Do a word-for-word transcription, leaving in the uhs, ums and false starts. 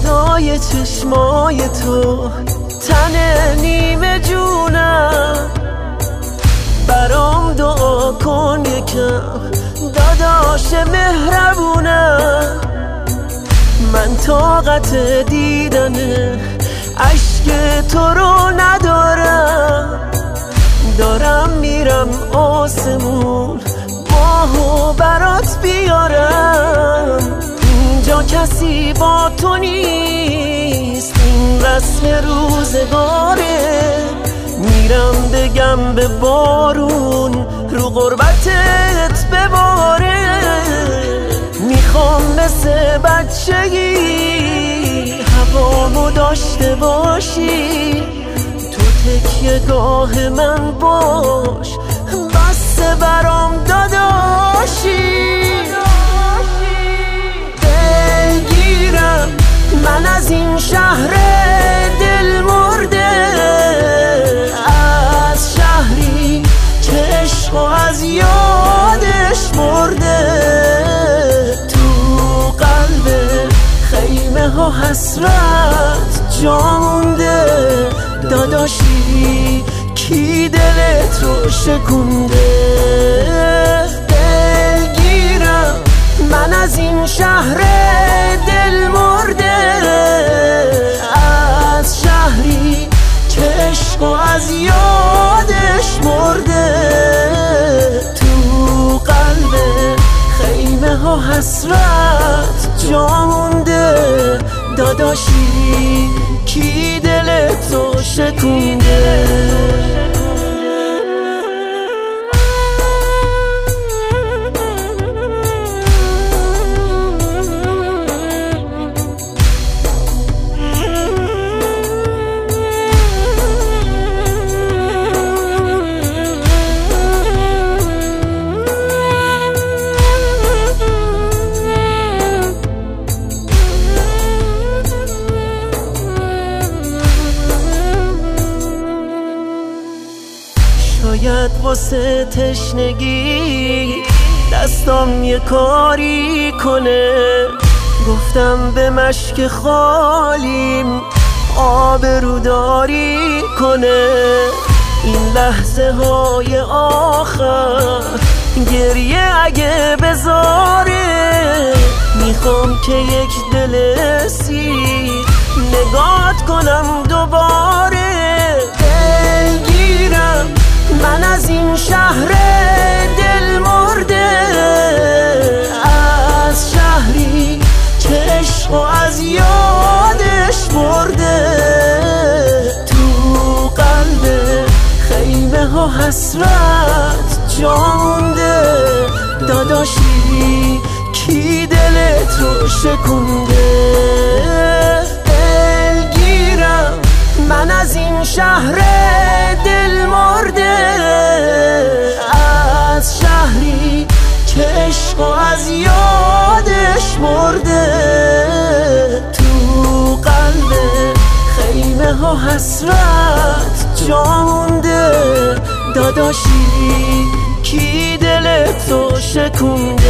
صدای چشمای تو تن نیمه جونم، برام دعا کن یکم داداش مهربونم. من طاقت دیدن عشق تو رو ندارم، دارم میرم آسمون ماهو برات بیارم. اینجا کسی با تو نیست، این رسم روزگاره. میرم بگم به بارون رو غربتت بباره. میخوام مثل بچگی هوامو داشته باشی، تو تکیه گاه من باش، بس برام داداشی. دلگیرم من از این شهر دل مرده، از شهری که عشق و از یادش مرده. تو قلب خیمه ها حسرت جا مونده، داداشی کی دلت رو شکونده. دلگیرم من از این شهر دل مرده، از شهری که عشق و از یادش مرده. تو قلب خیمه ها حسرت جا مونده، داداشی کی دلت رو شکونده. شاید واسه تشنگی دستم یه کاری کنه، گفتم به مشک خالیم آبروداری کنه. این لحظه های آخر گریه اگه بذاره، میخوام که یک دل سیر نگات کنم دوباره. دلگیرم من از این شهر دل مرده، از شهری که عشق و از یادش مرده. تو قلب خیمه ها حسرت جا مونده، داداشی کی دلت رو شکونده. دلگیرم من از این شهر دل مرده، از شهری که عشق و از یادش مرده. تو قلب خیمه ها حسرت جا مونده، داداشی کی دلت رو شکونده.